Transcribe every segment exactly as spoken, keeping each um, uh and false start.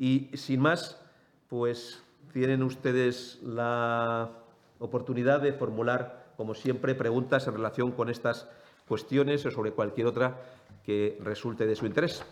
Y, sin más, pues tienen ustedes la oportunidad de formular, como siempre, preguntas en relación con estas cuestiones o sobre cualquier otra que resulte de su interés.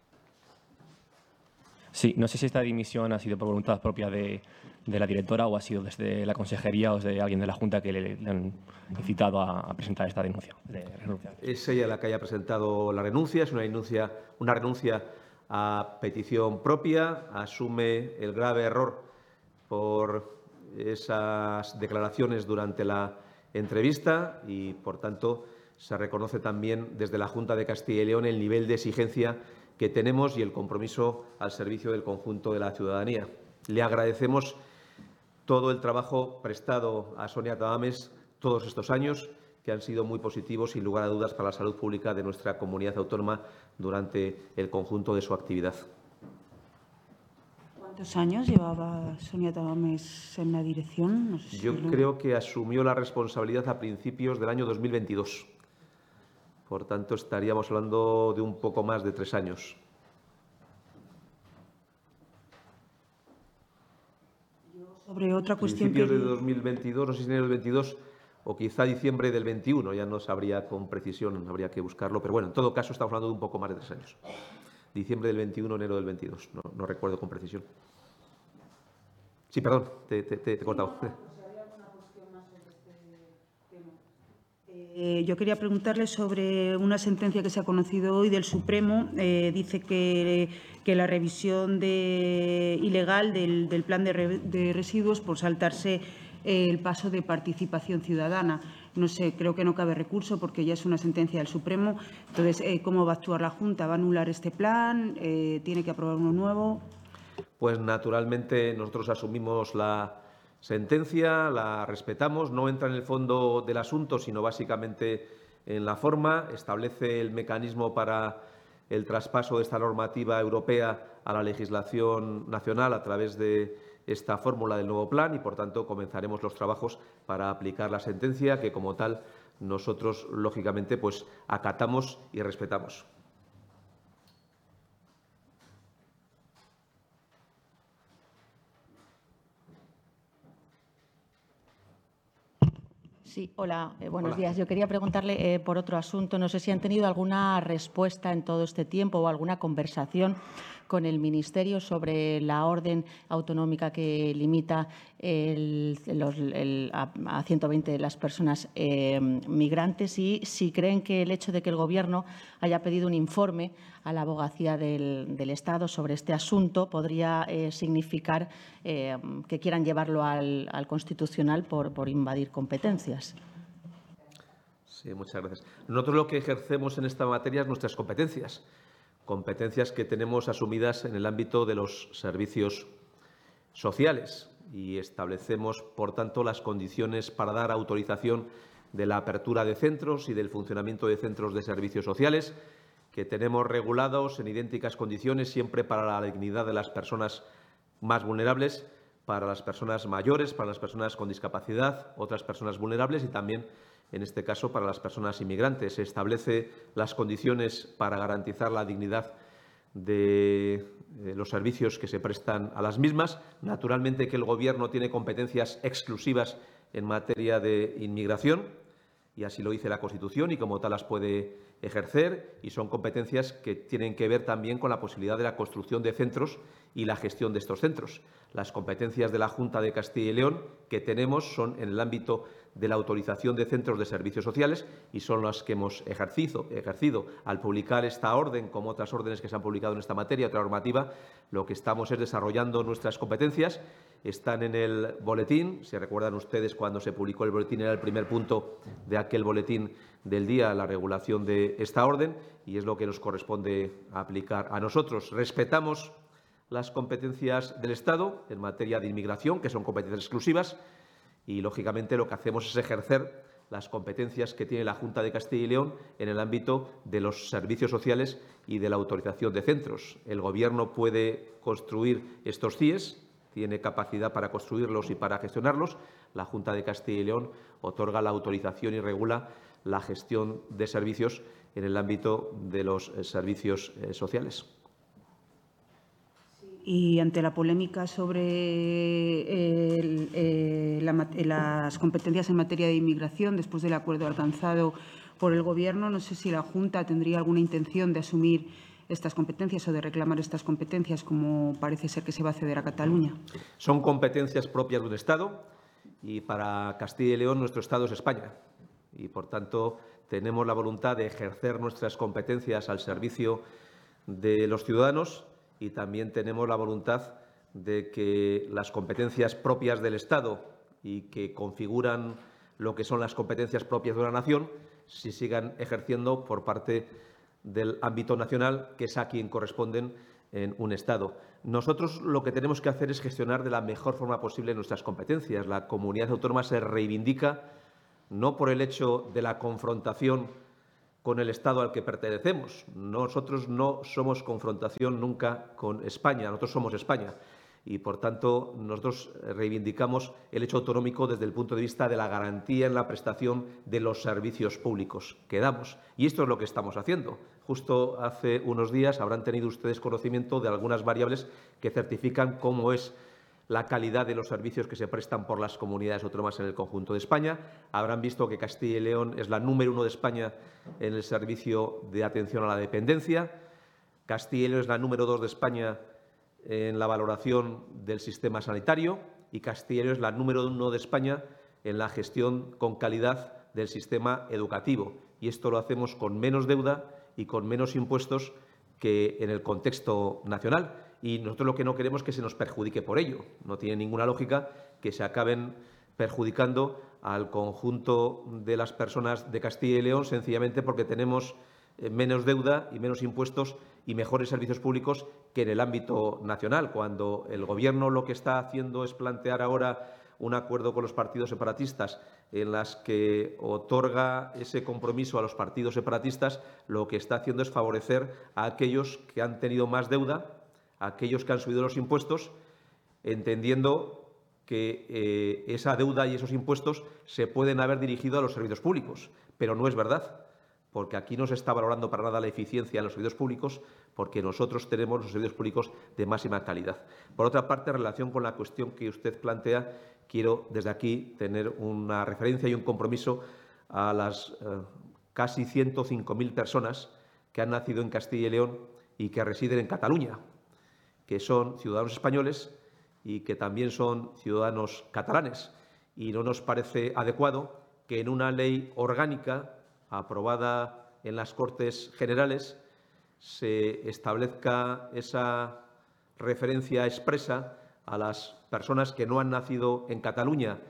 Sí, no sé si esta dimisión ha sido por voluntad propia de, de la directora o ha sido desde la consejería o desde alguien de la Junta que le, le han incitado a, a presentar esta denuncia. De renuncia. Es ella la que haya presentado la renuncia, es una renuncia, una renuncia a petición propia, asume el grave error por esas declaraciones durante la entrevista y, por tanto, se reconoce también desde la Junta de Castilla y León el nivel de exigencia que tenemos y el compromiso al servicio del conjunto de la ciudadanía. Le agradecemos todo el trabajo prestado a Sonia Tamames todos estos años, que han sido muy positivos, sin lugar a dudas, para la salud pública de nuestra comunidad autónoma durante el conjunto de su actividad. ¿Cuántos años llevaba Sonia Tamames en la dirección? No sé si Yo lo... creo que asumió la responsabilidad a principios del año dos mil veintidós. Por tanto, estaríamos hablando de un poco más de tres años. Sobre otra cuestión Principios que... de dos mil veintidós, no sé si enero del veintidós o quizá diciembre del veintiuno, ya no sabría con precisión, habría que buscarlo, pero bueno, en todo caso estamos hablando de un poco más de tres años. Diciembre del veintiuno, enero del veintidós, no, no recuerdo con precisión. Sí, perdón, te, te, te, te he cortado. Eh, yo quería preguntarle sobre una sentencia que se ha conocido hoy del Supremo. Eh, dice que, que la revisión de, ilegal del, del plan de, re, de residuos por saltarse eh, el paso de participación ciudadana. No sé, creo que no cabe recurso porque ya es una sentencia del Supremo. Entonces, eh, ¿cómo va a actuar la Junta? ¿Va a anular este plan? Eh, ¿Tiene que aprobar uno nuevo? Pues naturalmente nosotros asumimos la sentencia, la respetamos, no entra en el fondo del asunto, sino básicamente en la forma, establece el mecanismo para el traspaso de esta normativa europea a la legislación nacional a través de esta fórmula del nuevo plan y, por tanto, comenzaremos los trabajos para aplicar la sentencia que, como tal, nosotros, lógicamente, pues acatamos y respetamos. Sí, hola, eh, buenos Hola. días. Yo quería preguntarle eh, por otro asunto. No sé si han tenido alguna respuesta en todo este tiempo o alguna conversación con el Ministerio sobre la orden autonómica que limita el, los, el, a, a ciento veinte de las personas eh, migrantes y si creen que el hecho de que el Gobierno haya pedido un informe a la abogacía del, del Estado sobre este asunto podría eh, significar eh, que quieran llevarlo al, al Constitucional por, por invadir competencias. Sí, muchas gracias. Nosotros lo que ejercemos en esta materia es nuestras competencias, competencias que tenemos asumidas en el ámbito de los servicios sociales y establecemos, por tanto, las condiciones para dar autorización de la apertura de centros y del funcionamiento de centros de servicios sociales que tenemos regulados en idénticas condiciones siempre para la dignidad de las personas más vulnerables, para las personas mayores, para las personas con discapacidad, otras personas vulnerables y también, en este caso, para las personas inmigrantes. Se establece las condiciones para garantizar la dignidad de los servicios que se prestan a las mismas. Naturalmente que el Gobierno tiene competencias exclusivas en materia de inmigración y así lo dice la Constitución y como tal las puede ejercer y son competencias que tienen que ver también con la posibilidad de la construcción de centros y la gestión de estos centros. Las competencias de la Junta de Castilla y León que tenemos son en el ámbito de la autorización de centros de servicios sociales y son las que hemos ejercido, ejercido. Al publicar esta orden, como otras órdenes que se han publicado en esta materia, otra normativa, lo que estamos es desarrollando nuestras competencias. Están en el boletín, se recuerdan ustedes cuando se publicó el boletín, era el primer punto de aquel boletín del día, la regulación de esta orden, y es lo que nos corresponde aplicar a nosotros. Respetamos las competencias del Estado en materia de inmigración, que son competencias exclusivas, y, lógicamente, lo que hacemos es ejercer las competencias que tiene la Junta de Castilla y León en el ámbito de los servicios sociales y de la autorización de centros. El Gobierno puede construir estos C I Es, tiene capacidad para construirlos y para gestionarlos. La Junta de Castilla y León otorga la autorización y regula la gestión de servicios en el ámbito de los servicios sociales. Y ante la polémica sobre el, eh, la, las competencias en materia de inmigración, después del acuerdo alcanzado por el Gobierno, no sé si la Junta tendría alguna intención de asumir estas competencias o de reclamar estas competencias, como parece ser que se va a ceder a Cataluña. Son competencias propias de un Estado y para Castilla y León nuestro Estado es España. Y, por tanto, tenemos la voluntad de ejercer nuestras competencias al servicio de los ciudadanos y también tenemos la voluntad de que las competencias propias del Estado y que configuran lo que son las competencias propias de una nación se sigan ejerciendo por parte del ámbito nacional, que es a quien corresponden en un Estado. Nosotros lo que tenemos que hacer es gestionar de la mejor forma posible nuestras competencias. La comunidad autónoma se reivindica no por el hecho de la confrontación con el Estado al que pertenecemos. Nosotros no somos confrontación nunca con España, nosotros somos España. Y, por tanto, nosotros reivindicamos el hecho autonómico desde el punto de vista de la garantía en la prestación de los servicios públicos que damos. Y esto es lo que estamos haciendo. Justo hace unos días habrán tenido ustedes conocimiento de algunas variables que certifican cómo es la calidad de los servicios que se prestan por las comunidades autónomas en el conjunto de España. Habrán visto que Castilla y León es la número uno de España en el servicio de atención a la dependencia. Castilla y León es la número dos de España en la valoración del sistema sanitario y Castilla y León es la número uno de España en la gestión con calidad del sistema educativo. Y esto lo hacemos con menos deuda y con menos impuestos que en el contexto nacional. Y nosotros lo que no queremos es que se nos perjudique por ello. No tiene ninguna lógica que se acaben perjudicando al conjunto de las personas de Castilla y León sencillamente porque tenemos menos deuda y menos impuestos y mejores servicios públicos que en el ámbito nacional. Cuando el Gobierno lo que está haciendo es plantear ahora un acuerdo con los partidos separatistas en las que otorga ese compromiso a los partidos separatistas, lo que está haciendo es favorecer a aquellos que han tenido más deuda, a aquellos que han subido los impuestos, entendiendo que eh, esa deuda y esos impuestos se pueden haber dirigido a los servicios públicos. Pero no es verdad, porque aquí no se está valorando para nada la eficiencia en los servicios públicos, porque nosotros tenemos los servicios públicos de máxima calidad. Por otra parte, en relación con la cuestión que usted plantea, quiero desde aquí tener una referencia y un compromiso a las eh, casi ciento cinco mil personas que han nacido en Castilla y León y que residen en Cataluña, que son ciudadanos españoles y que también son ciudadanos catalanes. Y no nos parece adecuado que en una ley orgánica aprobada en las Cortes Generales se establezca esa referencia expresa a las personas que no han nacido en Cataluña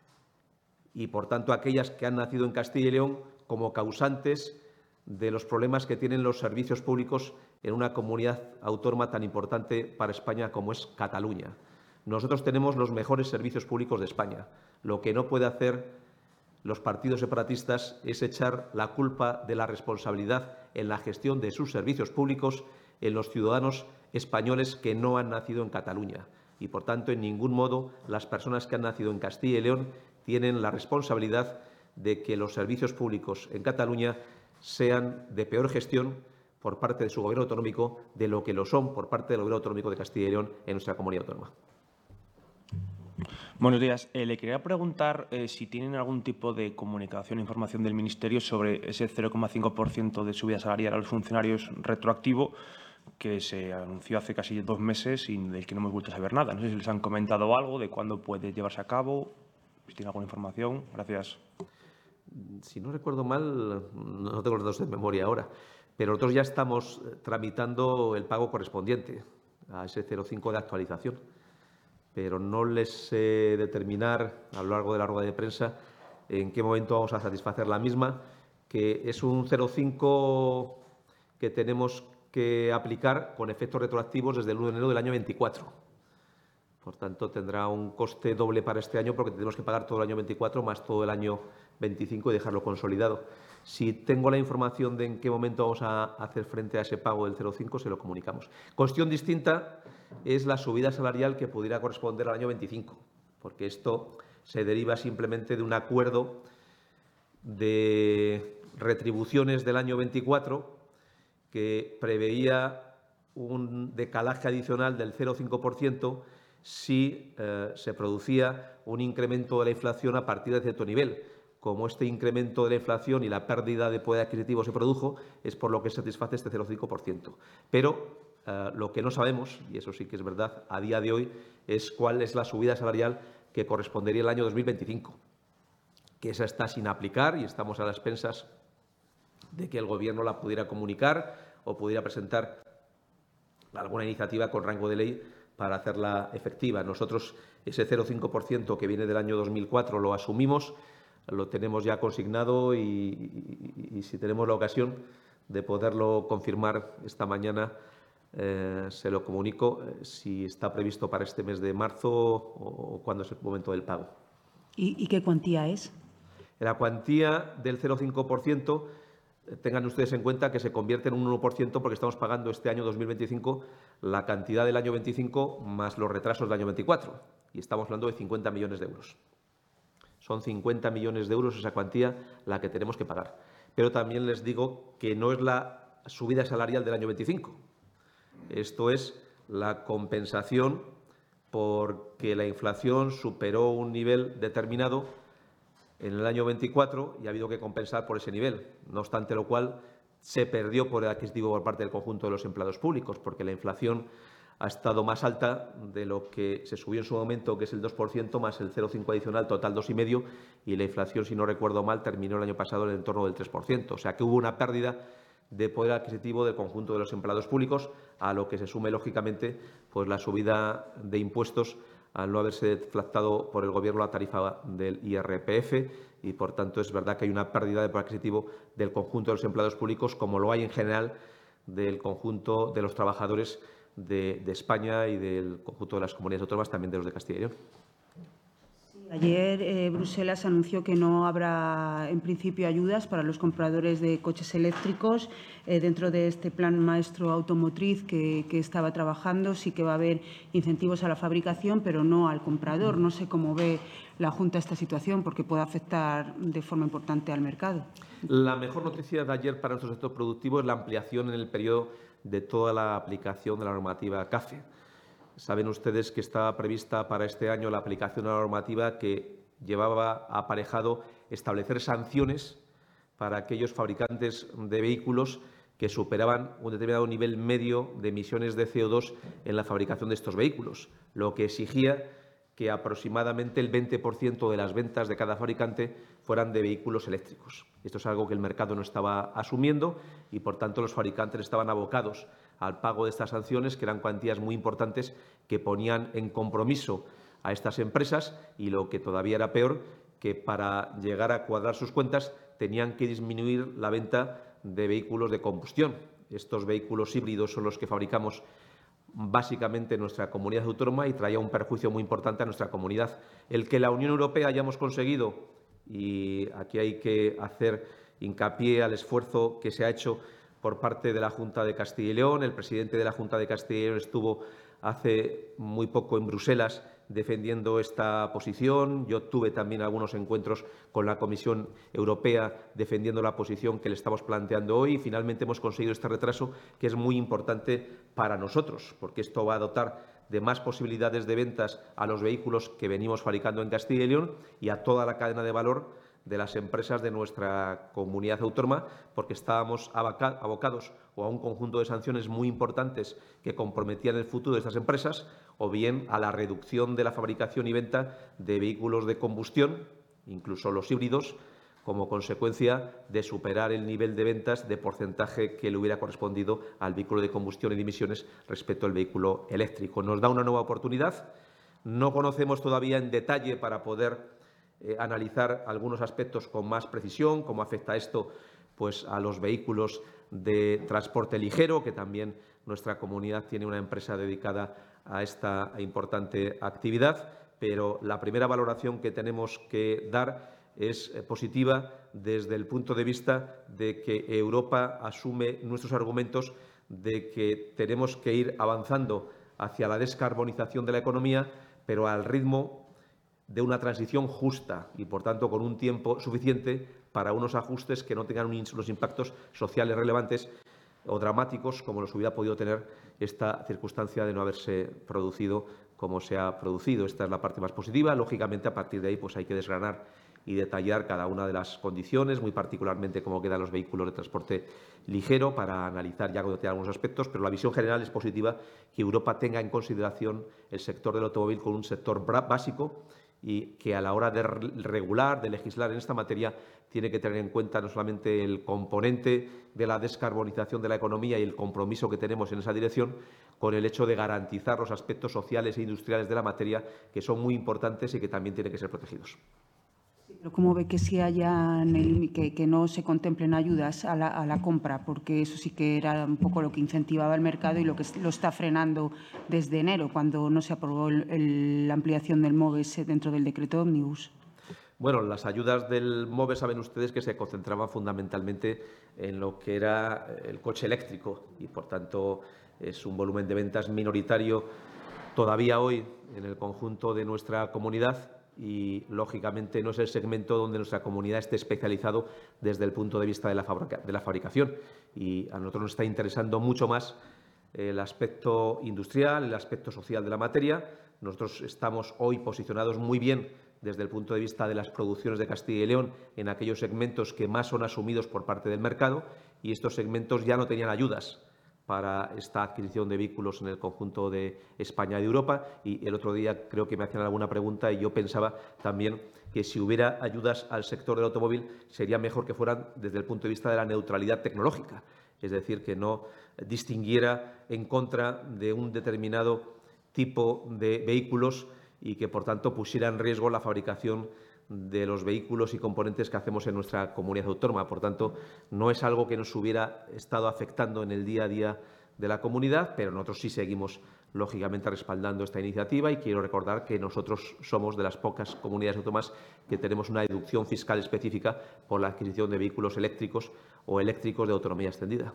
y, por tanto, aquellas que han nacido en Castilla y León como causantes de los problemas que tienen los servicios públicos en una comunidad autónoma tan importante para España como es Cataluña. Nosotros tenemos los mejores servicios públicos de España. Lo que no puede hacer los partidos separatistas es echar la culpa de la responsabilidad en la gestión de sus servicios públicos en los ciudadanos españoles que no han nacido en Cataluña. Y, por tanto, en ningún modo las personas que han nacido en Castilla y León tienen la responsabilidad de que los servicios públicos en Cataluña sean de peor gestión por parte de su Gobierno autonómico de lo que lo son por parte del Gobierno autonómico de Castilla y León en nuestra comunidad autónoma. Buenos días. Eh, le quería preguntar eh, si tienen algún tipo de comunicación o información del Ministerio sobre ese cero coma cinco por ciento de subida salarial a los funcionarios retroactivo que se anunció hace casi dos meses y del que no hemos vuelto a saber nada. No sé si les han comentado algo de cuándo puede llevarse a cabo, si tienen alguna información. Gracias. Si no recuerdo mal, no tengo los datos de memoria ahora, pero nosotros ya estamos tramitando el pago correspondiente a ese cero coma cinco de actualización. Pero no les sé determinar a lo largo de la rueda de prensa en qué momento vamos a satisfacer la misma, que es un cero coma cinco que tenemos que aplicar con efectos retroactivos desde el uno de enero del año veinticuatro. Por tanto, tendrá un coste doble para este año porque tenemos que pagar todo el año veinticuatro más todo el año veinticinco y dejarlo consolidado. Si tengo la información de en qué momento vamos a hacer frente a ese pago del cero coma cinco, se lo comunicamos. Cuestión distinta es la subida salarial que pudiera corresponder al año veinticinco, porque esto se deriva simplemente de un acuerdo de retribuciones del año veinticuatro que preveía un decalaje adicional del cero coma cinco por ciento si eh, se producía un incremento de la inflación a partir de cierto nivel. Como este incremento de la inflación y la pérdida de poder adquisitivo se produjo, es por lo que satisface este cero coma cinco por ciento. Pero eh, lo que no sabemos, y eso sí que es verdad, a día de hoy, es cuál es la subida salarial que correspondería al año dos mil veinticinco, que esa está sin aplicar y estamos a las expensas de que el Gobierno la pudiera comunicar o pudiera presentar alguna iniciativa con rango de ley para hacerla efectiva. Nosotros ese cero coma cinco por ciento que viene del año dos mil cuatro lo asumimos, lo tenemos ya consignado y, y, y si tenemos la ocasión de poderlo confirmar esta mañana, eh, se lo comunico eh, si está previsto para este mes de marzo o, o cuándo es el momento del pago. ¿Y, y qué cuantía es? La cuantía del cero coma cinco por ciento, eh, tengan ustedes en cuenta que se convierte en un uno por ciento porque estamos pagando este año dos mil veinticinco la cantidad del año veinticinco más los retrasos del año veinticuatro y estamos hablando de cincuenta millones de euros. Son cincuenta millones de euros esa cuantía la que tenemos que pagar. Pero también les digo que no es la subida salarial del año veinticinco. Esto es la compensación porque la inflación superó un nivel determinado en el año veinticuatro y ha habido que compensar por ese nivel. No obstante lo cual, se perdió poder adquisitivo por parte del conjunto de los empleados públicos, porque la inflación ha estado más alta de lo que se subió en su momento, que es el dos por ciento, más el cero coma cinco adicional, total dos coma cinco por ciento, y la inflación, si no recuerdo mal, terminó el año pasado en el entorno del tres por ciento. O sea que hubo una pérdida de poder adquisitivo del conjunto de los empleados públicos, a lo que se sume, lógicamente, pues la subida de impuestos al no haberse deflactado por el Gobierno la tarifa del I R P F y, por tanto, es verdad que hay una pérdida de poder adquisitivo del conjunto de los empleados públicos, como lo hay en general del conjunto de los trabajadores de, de España y del conjunto de las comunidades autónomas, también de los de Castilla y León. Ayer eh, Bruselas anunció que no habrá, en principio, ayudas para los compradores de coches eléctricos eh, dentro de este plan maestro automotriz que, que estaba trabajando. Sí que va a haber incentivos a la fabricación, pero no al comprador. No sé cómo ve la Junta esta situación, porque puede afectar de forma importante al mercado. La mejor noticia de ayer para nuestro sector productivo es la ampliación en el periodo de toda la aplicación de la normativa CAFE. Saben ustedes que estaba prevista para este año la aplicación de la normativa que llevaba aparejado establecer sanciones para aquellos fabricantes de vehículos que superaban un determinado nivel medio de emisiones de C O dos en la fabricación de estos vehículos, lo que exigía que aproximadamente el veinte por ciento de las ventas de cada fabricante fueran de vehículos eléctricos. Esto es algo que el mercado no estaba asumiendo y, por tanto, los fabricantes estaban abocados al pago de estas sanciones, que eran cuantías muy importantes que ponían en compromiso a estas empresas y, lo que todavía era peor, que para llegar a cuadrar sus cuentas tenían que disminuir la venta de vehículos de combustión. Estos vehículos híbridos son los que fabricamos básicamente en nuestra comunidad autónoma y traía un perjuicio muy importante a nuestra comunidad. El que la Unión Europea hayamos conseguido, y aquí hay que hacer hincapié al esfuerzo que se ha hecho por parte de la Junta de Castilla y León. El presidente de la Junta de Castilla y León estuvo hace muy poco en Bruselas defendiendo esta posición. Yo tuve también algunos encuentros con la Comisión Europea defendiendo la posición que le estamos planteando hoy y finalmente hemos conseguido este retraso, que es muy importante para nosotros, porque esto va a dotar de más posibilidades de ventas a los vehículos que venimos fabricando en Castilla y León y a toda la cadena de valor de las empresas de nuestra comunidad autónoma, porque estábamos abocados o a un conjunto de sanciones muy importantes que comprometían el futuro de estas empresas, o bien a la reducción de la fabricación y venta de vehículos de combustión, incluso los híbridos, como consecuencia de superar el nivel de ventas de porcentaje que le hubiera correspondido al vehículo de combustión y de emisiones respecto al vehículo eléctrico. Nos da una nueva oportunidad. No conocemos todavía en detalle para poder Eh, analizar algunos aspectos con más precisión, cómo afecta esto pues, a los vehículos de transporte ligero, que también nuestra comunidad tiene una empresa dedicada a esta importante actividad, pero la primera valoración que tenemos que dar es eh, positiva desde el punto de vista de que Europa asume nuestros argumentos de que tenemos que ir avanzando hacia la descarbonización de la economía, pero al ritmo de una transición justa y, por tanto, con un tiempo suficiente para unos ajustes que no tengan unos impactos sociales relevantes o dramáticos como los hubiera podido tener esta circunstancia de no haberse producido como se ha producido. Esta es la parte más positiva. Lógicamente, a partir de ahí pues hay que desgranar y detallar cada una de las condiciones, muy particularmente cómo quedan los vehículos de transporte ligero, para analizar ya cuando tenga algunos aspectos, pero la visión general es positiva, que Europa tenga en consideración el sector del automóvil como un sector básico y que a la hora de regular, de legislar en esta materia, tiene que tener en cuenta no solamente el componente de la descarbonización de la economía y el compromiso que tenemos en esa dirección, con el hecho de garantizar los aspectos sociales e industriales de la materia, que son muy importantes y que también tienen que ser protegidos. Pero ¿cómo ve que, si hayan el, que, que no se contemplen ayudas a la, a la compra? Porque eso sí que era un poco lo que incentivaba el mercado y lo que lo está frenando desde enero, cuando no se aprobó el, el, la ampliación del MOVES dentro del decreto ómnibus. Bueno, las ayudas del MOVES saben ustedes que se concentraban fundamentalmente en lo que era el coche eléctrico y, por tanto, es un volumen de ventas minoritario todavía hoy en el conjunto de nuestra comunidad. Y, lógicamente, no es el segmento donde nuestra comunidad esté especializado desde el punto de vista de la, fabrica, de la fabricación. Y a nosotros nos está interesando mucho más el aspecto industrial, el aspecto social de la materia. Nosotros estamos hoy posicionados muy bien desde el punto de vista de las producciones de Castilla y León en aquellos segmentos que más son asumidos por parte del mercado, y estos segmentos ya no tenían ayudas para esta adquisición de vehículos en el conjunto de España y de Europa. Y el otro día creo que me hacían alguna pregunta y yo pensaba también que si hubiera ayudas al sector del automóvil sería mejor que fueran desde el punto de vista de la neutralidad tecnológica, es decir, que no distinguiera en contra de un determinado tipo de vehículos y que, por tanto, pusiera en riesgo la fabricación de los vehículos y componentes que hacemos en nuestra comunidad autónoma. Por tanto, no es algo que nos hubiera estado afectando en el día a día de la comunidad, pero nosotros sí seguimos, lógicamente, respaldando esta iniciativa, y quiero recordar que nosotros somos de las pocas comunidades autónomas que tenemos una deducción fiscal específica por la adquisición de vehículos eléctricos o eléctricos de autonomía extendida.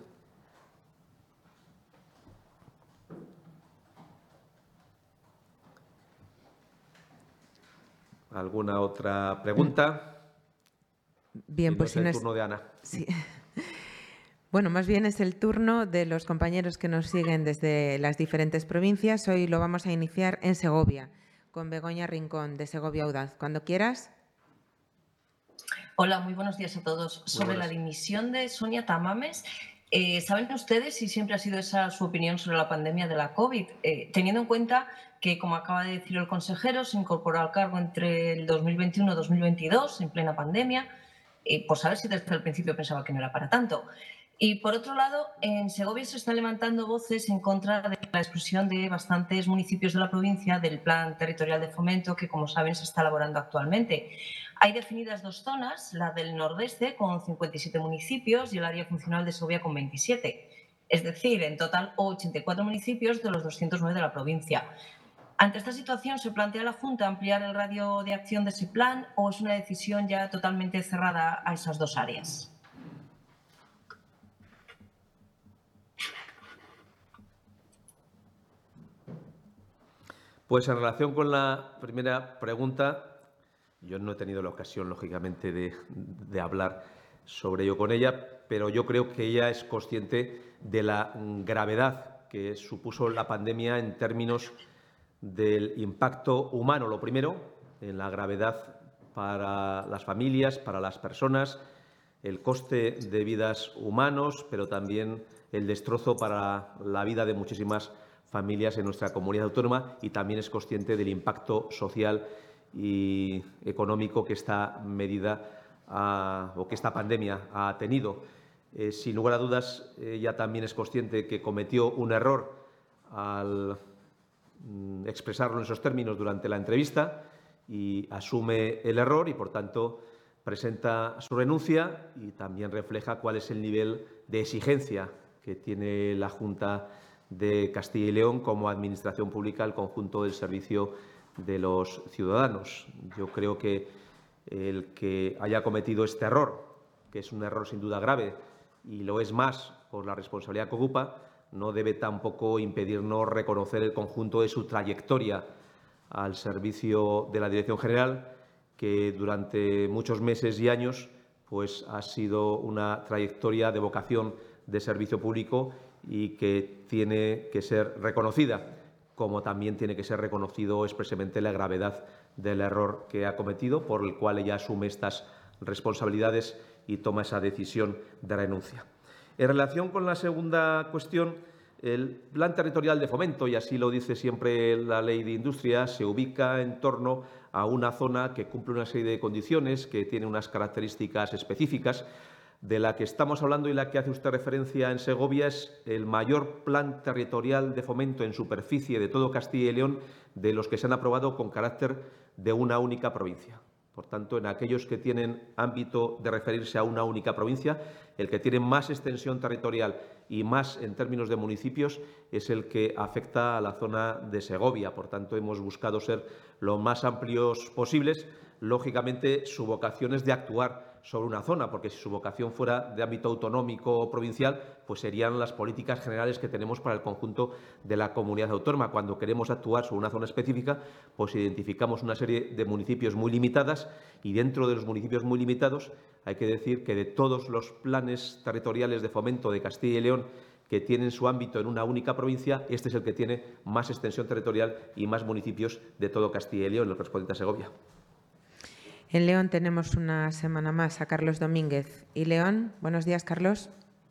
¿Alguna otra pregunta? Bien, si no, pues es si el no turno es... de Ana. Sí. Bueno, más bien es el turno de los compañeros que nos siguen desde las diferentes provincias. Hoy lo vamos a iniciar en Segovia, con Begoña Rincón, de Segovia Audaz. Cuando quieras. Hola, muy buenos días a todos. Muy Sobre buenas. La dimisión de Sonia Tamames, eh, ¿saben ustedes si siempre ha sido esa su opinión sobre la pandemia de la COVID? Eh, teniendo en cuenta que, como acaba de decir el consejero, se incorporó al cargo entre el dos mil veintiuno y dos mil veintidós, en plena pandemia, eh, por saber si desde el principio pensaba que no era para tanto. Y, por otro lado, en Segovia se están levantando voces en contra de la exclusión de bastantes municipios de la provincia del Plan Territorial de Fomento que, como saben, se está elaborando actualmente. Hay definidas dos zonas, la del nordeste con cincuenta y siete municipios y el área funcional de Segovia con veintisiete. Es decir, en total ochenta y cuatro municipios de los doscientos nueve de la provincia. Ante esta situación, ¿se plantea la Junta ampliar el radio de acción de ese plan o es una decisión ya totalmente cerrada a esas dos áreas? Pues en relación con la primera pregunta, yo no he tenido la ocasión, lógicamente, de, de hablar sobre ello con ella, pero yo creo que ella es consciente de la gravedad que supuso la pandemia en términos del impacto humano, lo primero, en la gravedad para las familias, para las personas, el coste de vidas humanos, pero también el destrozo para la vida de muchísimas familias en nuestra comunidad autónoma, y también es consciente del impacto social y económico que esta medida ha, o que esta pandemia ha tenido. Eh, sin lugar a dudas, ella también es consciente que cometió un error al mm, expresarlo en esos términos durante la entrevista, y asume el error y, por tanto, presenta su renuncia, y también refleja cuál es el nivel de exigencia que tiene la Junta de Castilla y León como Administración Pública al conjunto del servicio de los ciudadanos. Yo creo que el que haya cometido este error, que es un error sin duda grave y lo es más por la responsabilidad que ocupa, no debe tampoco impedirnos reconocer el conjunto de su trayectoria al servicio de la Dirección General, que durante muchos meses y años pues, ha sido una trayectoria de vocación de servicio público y que tiene que ser reconocida, como también tiene que ser reconocido expresamente la gravedad del error que ha cometido, por el cual ella asume estas responsabilidades y toma esa decisión de renuncia. En relación con la segunda cuestión, el Plan Territorial de Fomento, y así lo dice siempre la Ley de Industria, se ubica en torno a una zona que cumple una serie de condiciones, que tiene unas características específicas. De la que estamos hablando y la que hace usted referencia en Segovia es el mayor plan territorial de fomento en superficie de todo Castilla y León de los que se han aprobado con carácter de una única provincia. Por tanto, en aquellos que tienen ámbito de referirse a una única provincia, el que tiene más extensión territorial y más en términos de municipios es el que afecta a la zona de Segovia. Por tanto, hemos buscado ser lo más amplios posibles. Lógicamente, su vocación es de actuar sobre una zona, porque si su vocación fuera de ámbito autonómico o provincial, pues serían las políticas generales que tenemos para el conjunto de la comunidad autónoma. Cuando queremos actuar sobre una zona específica, pues identificamos una serie de municipios muy limitadas y dentro de los municipios muy limitados hay que decir que de todos los planes territoriales de fomento de Castilla y León que tienen su ámbito en una única provincia, este es el que tiene más extensión territorial y más municipios de todo Castilla y León, el correspondiente a Segovia. En León tenemos una semana más a Carlos Domínguez. Y León, buenos días, Carlos.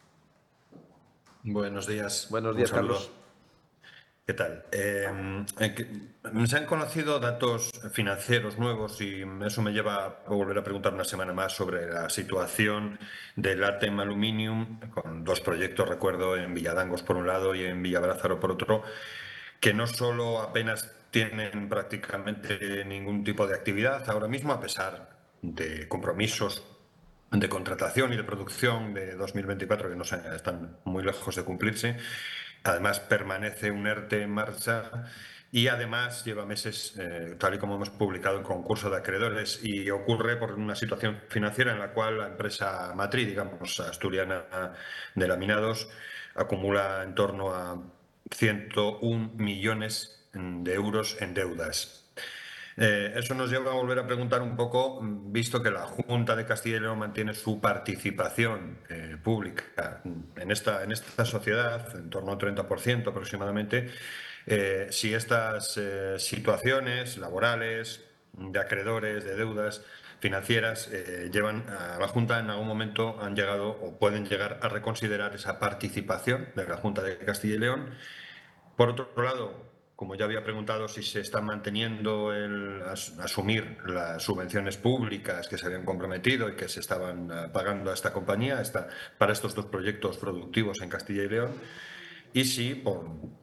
Buenos días. Buenos días, Carlos. ¿Qué tal? Eh, eh, se han conocido datos financieros nuevos y eso me lleva a volver a preguntar una semana más sobre la situación del Latem Aluminium, con dos proyectos, recuerdo, en Villadangos por un lado y en Villabrázaro por otro, que no solo apenas tienen prácticamente ningún tipo de actividad ahora mismo, a pesar de compromisos de contratación y de producción de dos mil veinticuatro que no están muy lejos de cumplirse. Además, permanece un ERTE en marcha y además lleva meses, eh, tal y como hemos publicado, en concurso de acreedores, y ocurre por una situación financiera en la cual la empresa matriz, digamos, asturiana de laminados, acumula en torno a ciento un millones de euros en deudas. Eh, eso nos lleva a volver a preguntar un poco, visto que la Junta de Castilla y León mantiene su participación eh, pública en esta, en esta sociedad, en torno al treinta por ciento aproximadamente, eh, si estas eh, situaciones laborales, de acreedores, de deudas financieras, eh, llevan a la Junta en algún momento, han llegado o pueden llegar a reconsiderar esa participación de la Junta de Castilla y León. Por otro lado, como ya había preguntado, si se está manteniendo el as, asumir las subvenciones públicas que se habían comprometido y que se estaban uh, pagando a esta compañía esta, para estos dos proyectos productivos en Castilla y León, y si, por,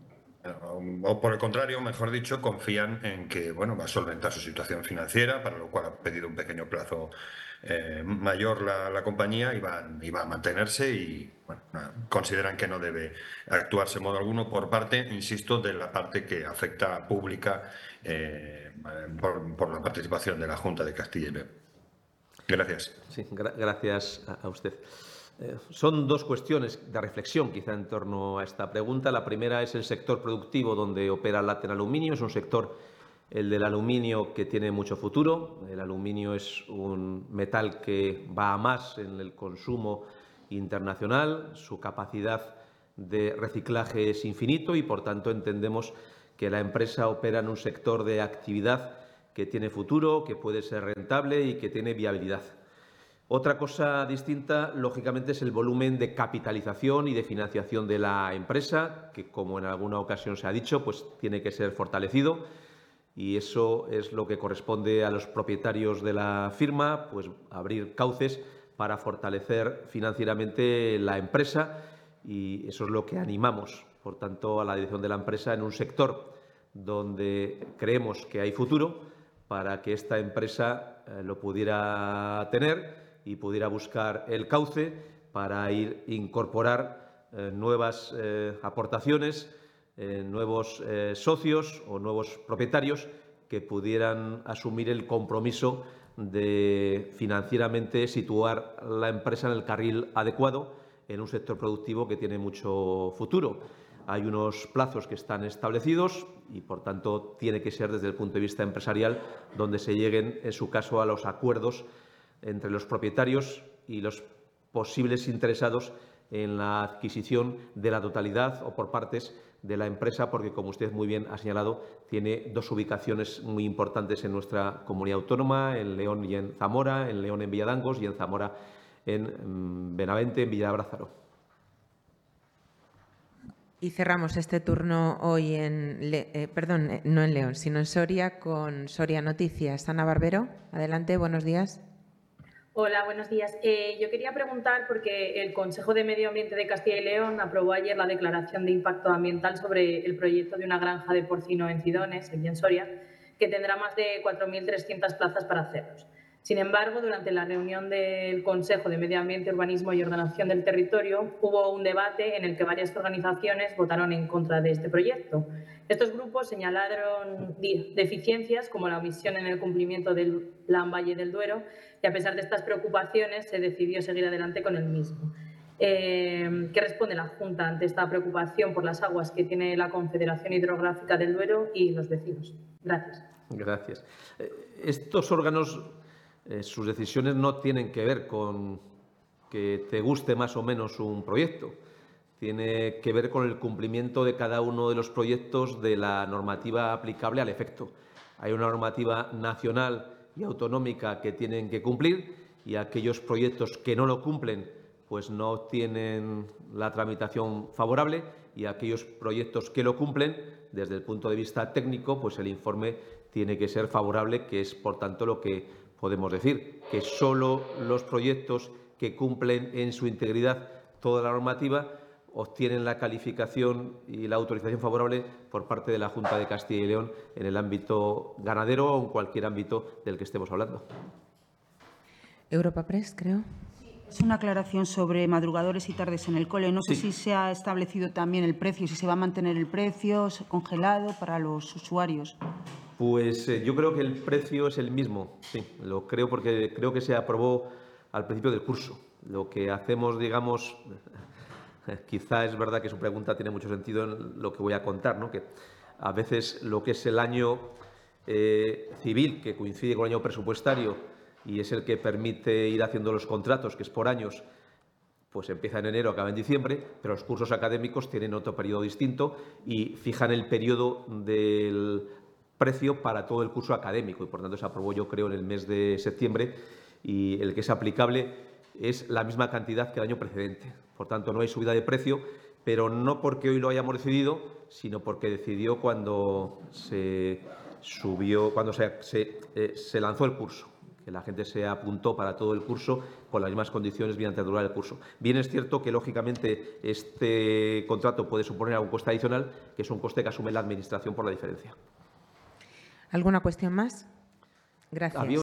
o por el contrario, mejor dicho, confían en que bueno, va a solventar su situación financiera, para lo cual ha pedido un pequeño plazo eh, mayor la, la compañía y va, y va a mantenerse y bueno, consideran que no debe actuarse en modo alguno por parte, insisto, de la parte que afecta pública eh, por, por la participación de la Junta de Castilla y León. Gracias. Sí, gra gracias a, a usted. Eh, son dos cuestiones de reflexión quizá en torno a esta pregunta. La primera es el sector productivo donde opera Latem Aluminio. Es un sector, el del aluminio, que tiene mucho futuro. El aluminio es un metal que va a más en el consumo internacional. Su capacidad de reciclaje es infinito y, por tanto, entendemos que la empresa opera en un sector de actividad que tiene futuro, que puede ser rentable y que tiene viabilidad. Otra cosa distinta, lógicamente, es el volumen de capitalización y de financiación de la empresa, que, como en alguna ocasión se ha dicho, pues tiene que ser fortalecido, y eso es lo que corresponde a los propietarios de la firma, pues abrir cauces para fortalecer financieramente la empresa, y eso es lo que animamos, por tanto, a la dirección de la empresa en un sector donde creemos que hay futuro para que esta empresa eh, lo pudiera tener y pudiera buscar el cauce para ir incorporar eh, nuevas eh, aportaciones, eh, nuevos eh, socios o nuevos propietarios que pudieran asumir el compromiso de financieramente situar la empresa en el carril adecuado en un sector productivo que tiene mucho futuro. Hay unos plazos que están establecidos y, por tanto, tiene que ser desde el punto de vista empresarial donde se lleguen, en su caso, a los acuerdos entre los propietarios y los posibles interesados en la adquisición de la totalidad o por partes de la empresa, porque, como usted muy bien ha señalado, tiene dos ubicaciones muy importantes en nuestra comunidad autónoma, en León y en Zamora, en León en Villadangos y en Zamora en Benavente, en Villabrázaro. Y cerramos este turno hoy en, Le eh, perdón, eh, no en León, sino en Soria, con Soria Noticias. Ana Barbero, adelante, buenos días. Hola, buenos días. Eh, yo quería preguntar, porque el Consejo de Medio Ambiente de Castilla y León aprobó ayer la declaración de impacto ambiental sobre el proyecto de una granja de porcino en Cidones, aquí en Soria, que tendrá más de cuatro mil trescientas plazas para cerdos. Sin embargo, durante la reunión del Consejo de Medio Ambiente, Urbanismo y Ordenación del Territorio, hubo un debate en el que varias organizaciones votaron en contra de este proyecto. Estos grupos señalaron deficiencias como la omisión en el cumplimiento del Plan Valle del Duero y, a pesar de estas preocupaciones, se decidió seguir adelante con el mismo. Eh, ¿Qué responde la Junta ante esta preocupación por las aguas que tiene la Confederación Hidrográfica del Duero y los vecinos? Gracias. Gracias. Estos órganos, eh, sus decisiones no tienen que ver con que te guste más o menos un proyecto. Tiene que ver con el cumplimiento de cada uno de los proyectos de la normativa aplicable al efecto. Hay una normativa nacional y autonómica que tienen que cumplir, y aquellos proyectos que no lo cumplen pues no tienen la tramitación favorable, y aquellos proyectos que lo cumplen, desde el punto de vista técnico, pues el informe tiene que ser favorable, que es, por tanto, lo que podemos decir, que solo los proyectos que cumplen en su integridad toda la normativa obtienen la calificación y la autorización favorable por parte de la Junta de Castilla y León en el ámbito ganadero o en cualquier ámbito del que estemos hablando. Europa Press, creo. Es una aclaración sobre madrugadores y tardes en el cole. No sé Sí. si se ha establecido también el precio, si se va a mantener el precio congelado para los usuarios. Pues eh, yo creo que el precio es el mismo, sí, lo creo, porque creo que se aprobó al principio del curso. Lo que hacemos, digamos, quizá es verdad que su pregunta tiene mucho sentido en lo que voy a contar, ¿no? Que a veces lo que es el año eh, civil, que coincide con el año presupuestario y es el que permite ir haciendo los contratos, que es por años, pues empieza en enero, acaba en diciembre, pero los cursos académicos tienen otro periodo distinto y fijan el periodo del precio para todo el curso académico, y por tanto se aprobó, yo creo, en el mes de septiembre, y el que es aplicable es la misma cantidad que el año precedente. Por tanto, no hay subida de precio, pero no porque hoy lo hayamos decidido, sino porque decidió cuando se subió, cuando se, se, eh, se lanzó el curso, que la gente se apuntó para todo el curso con las mismas condiciones durante la durada del curso. Bien es cierto que, lógicamente, este contrato puede suponer algún coste adicional, que es un coste que asume la Administración por la diferencia. ¿Alguna cuestión más? Gracias. Había